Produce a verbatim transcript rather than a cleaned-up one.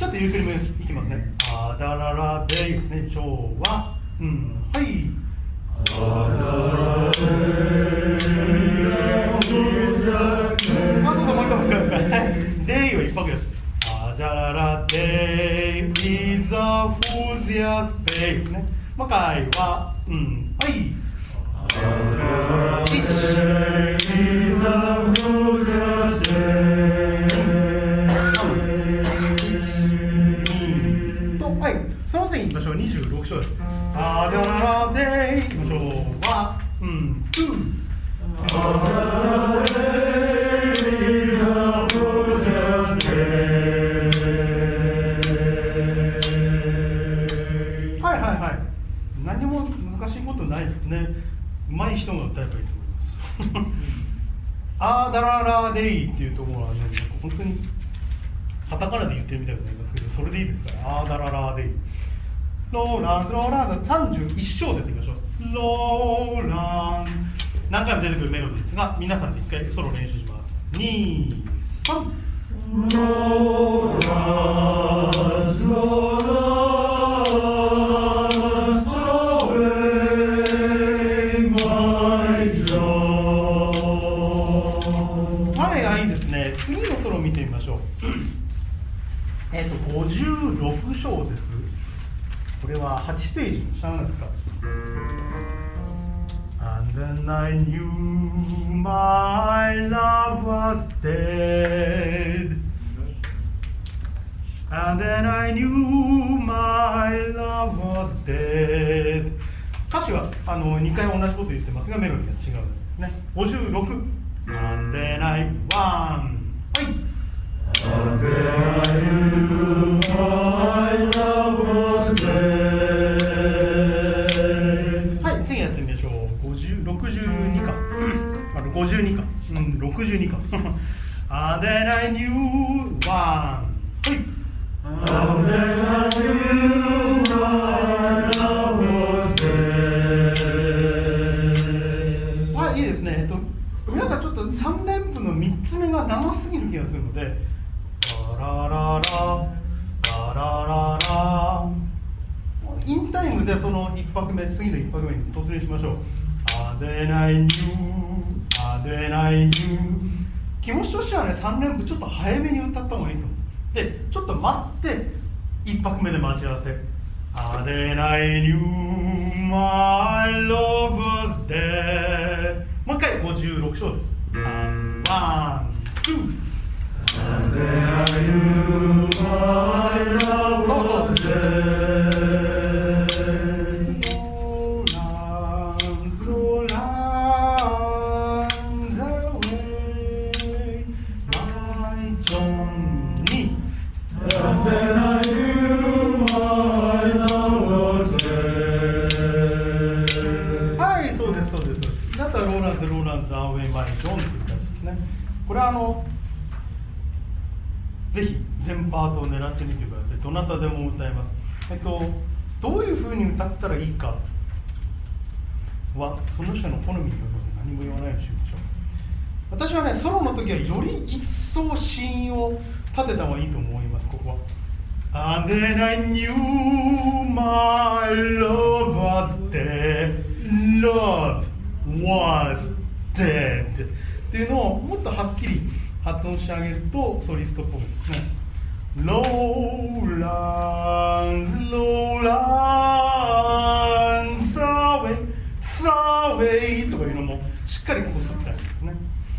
ちょっとゆっくりめいきますね。あだららでいいですね。調和。うん。はい。あだらであともう一回もう一回。でいは一拍です。あだららで is a who's your space ですね。もう一回は、うん。はい。あだららで is a who's your space。はい、その次に行きましょう。にじゅうろく章です。あだららでいきましょう。は、うん、ふう。はいはいはい。何も難しいことないですね。上手い人が歌えばいいと思います。あだららでいいっていうところはね、なんか本当にカタカナで言ってるみたいになりますけど、それでいいですから。あだららでいい。ローランローランさんじゅういち章でいきましょう。ローラン何回も出てくるメロディーですが、皆さんで一回ソロ練習します。に、さん。ローランローランソウェイマイジョー。はい、いいですね。次のソロを見てみましょう。えっとごじゅうろく小節。これははちページの下なんですか。And then I knew my love was dead. And then I knew my love was dead. 歌詞はあのにかい同じこと言ってますが、メロディーが違うんですね。ごじゅうろく。And then I won. はい。And then I knew my love was dead. はい、次やってみましょう。ごじゅう、ろくじゅうにか。あのごじゅうにか。うん、ろくじゅうにか。And then I knew one. はい。And then I knew my love was dead. はい、いいですね。えっと、皆さんちょっとさん連符のみっつめが長すぎる気がするので、ラララララララインタイムでそのいっ拍目、次のいっ拍目に突入しましょう。あでないにゅあでないにゅ気持ちとしてはね、さん連符ちょっと早めに歌った方がいいと思う。で、ちょっと待っていっ拍目で待ち合わせ。あでないにゅ My love was dead。 もう一回ごじゅうろく章です。ワン、ツー。And then I knew my love was dead. Rollins, Rollins away, my Johnny. And then I knew my love was dead. はい、そうです、そうです。だったらローランズ、ローランズ、アウェイ、マイジョンっていう感じですね。これはあのぜひ全パートを狙ってみてください。どなたでも歌えます。えっと、どういうふうに歌ったらいいかはその人の好みによるので何も言わないようにしましょう。私はね、ソロの時はより一層芯を立てた方がいいと思います。ここは And then I knew my love was dead. Love was dead っていうのをもっとはっきり発音してあげるとソリストっぽくですね。ローランズローランズサーウェイサーウェイとかいうのもしっかりこすってあげるんですね。